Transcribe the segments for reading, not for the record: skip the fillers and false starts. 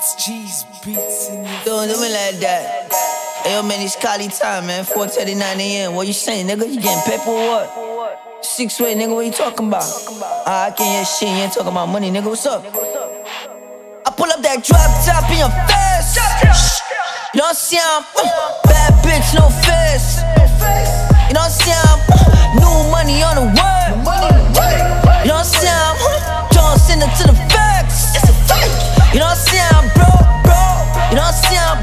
G's beats in your Don't do me like that. Hey, yo, man, it's Cali time, man. 4:39 a.m. What you saying, nigga? You getting paper or what? 6-way, nigga, what you talking about? I can't hear shit, you ain't talking about money, nigga. What's up? I pull up that drop top in your face. You know what I'm saying? Bad bitch, no face. You know what I'm saying? New money on the way. You know what I'm saying? Don't send it to the facts. You know what I'm saying, bro? You know what I'm saying?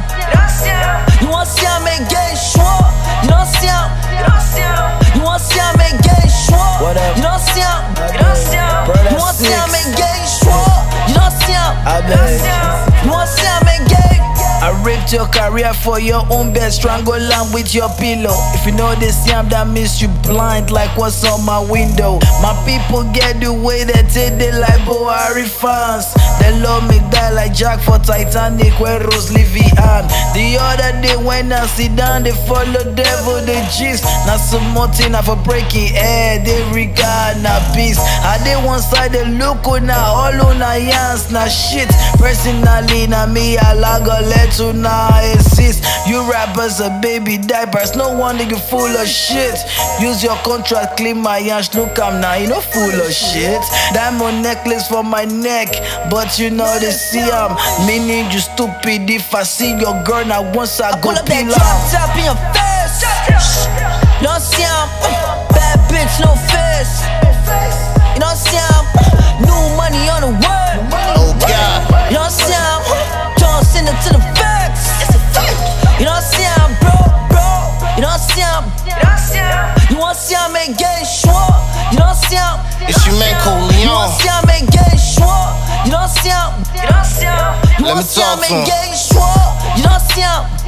You want to see I make game sure? You know what I'm saying? You want to see I make game sure? You know what I'm saying? You want to see I make game sure? You know what I'm saying? You want to see I make game? I ripped your career for your own bed, strangle am with your pillow. If you know this yam, that means you blind like what's on my window. My people get the way they take they like Buhari fans. They love me die like Jack for Titanic where Rose Livian. The other day when I sit down, they follow devil, the gist. Now some more thing for breaking air, they regard na peace. I did one side they look now, all on a yans na shit. Personally na me I lago let to now exist. You rappers are baby diapers, no wonder you full of shit. Use your contract, clean my yansh, look I'm now, you know full of shit. Diamond necklace for my neck, but you know they see I'm meaning you stupid. If I see your girl now once I go peel off. Top in your face. You know what I'm saying? Bad bitch, no face. You know what I'm saying? New money on the way. Oh God. You know what I'm saying? Don't send it to the facts. You know what I'm saying, bro? You know what I'm saying? You want to see I make game sure? You know what I'm saying? It's your man Coleon. You want to see I make game sure? You know what I'm saying? You Let want me to see I talk to make him. game sure? You know what I'm saying?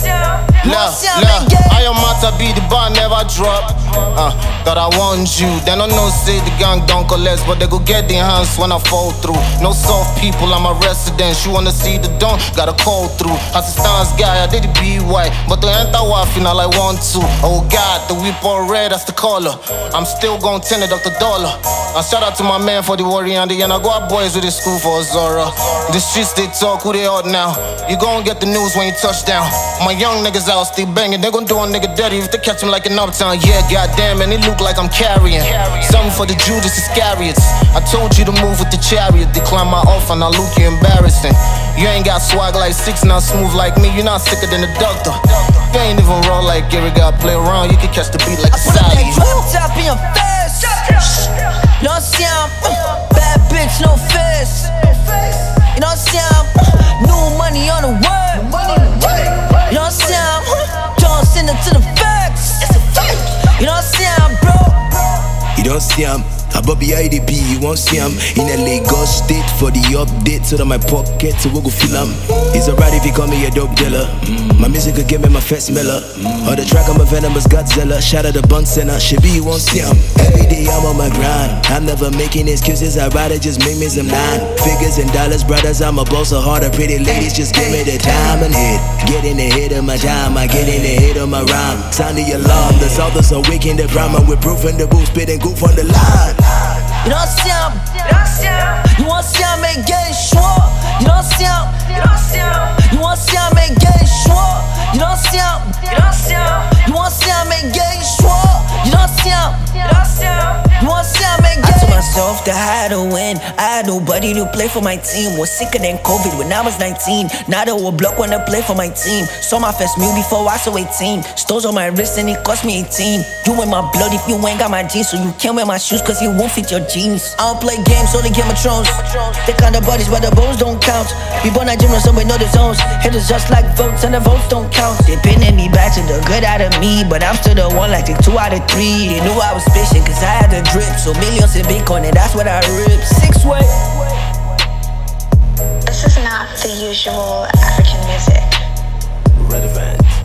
Look, I am out to be the bar, never drop. That I want you. They don't know say the gang don't collect, but they go get their hands when I fall through. No soft people, I'm a resident. You wanna see the dawn, gotta call through. As a stance guy, I did the BY, but to enter what I feel I want to. Oh God, the whip all red, that's the color. I'm still gon' $10 $1. I shout out to my man for the warrior and the end. I go out boys with the school for Zora. The streets they talk, who they out now? You gon' get the news when you touch down. My young niggas out still banging, they gon' do a nigga dirty if they catch him like in uptown. Yeah, goddamn, and it look like I'm carrying something for the Judas Iscariots. I told you to move with the chariot, decline my offer, now look you embarrassing. You ain't got swag like 6, not smooth like me, you not sicker than a doctor. You ain't even raw like Gary, gotta play around, you can catch the beat like a Saudi. Drop top in your face. You know what I'm saying? Bad bitch, no face. You know what I'm saying? New money on the way. You know what I'm saying? Don't send it to the facts. You know what I'm saying, bro? You don't see him, above the IDP, you won't see him. In a Lagos state for the update, so that my pocket to go feel him. It's alright if you call me a dope dealer. My music could give me my first miller. On the track, I'm a venomous Godzilla. Shout out the bunk center, should be you won't see him. Every day I'm on my grind. I'm never making excuses, I'd rather just make me some 9 figures and dollars, brothers. I'm a boss of harder, pretty ladies, just give me the time and hit. Get in the head of my time, I get in the head of my rhyme. Sound the alarm, the authors awaken the drama. We're proof in the booth, spitting goof on the line. You know what I'm saying? You want to see I make game sure? You know what I'm saying? You want to see I make game sure? You know what I'm saying? You want to see I make game sure? You know what I'm saying? You want to see I make game? I told myself that I had to win. I had nobody to play for my team. Was sicker than COVID when I was 19. Now the whole block wanna play for my team. Saw my first meal before I saw 18. Stones on my wrist and it cost me 18. You in my blood if you ain't got my jeans. So you can't wear my shoes cause it won't fit your jeans. I don't play games, only Game of Thrones. They kind of bodies but the bones don't count. We born a gym and somewhere know the zones. Haters just like votes and the votes don't count. They pinning me back to the good out of me, but I'm still the one like the 2 out of 3. They knew I was patient cause I had the drip. So millions in Bitcoin and that's what I rip. 6-way. This is not the usual African music. Relevant.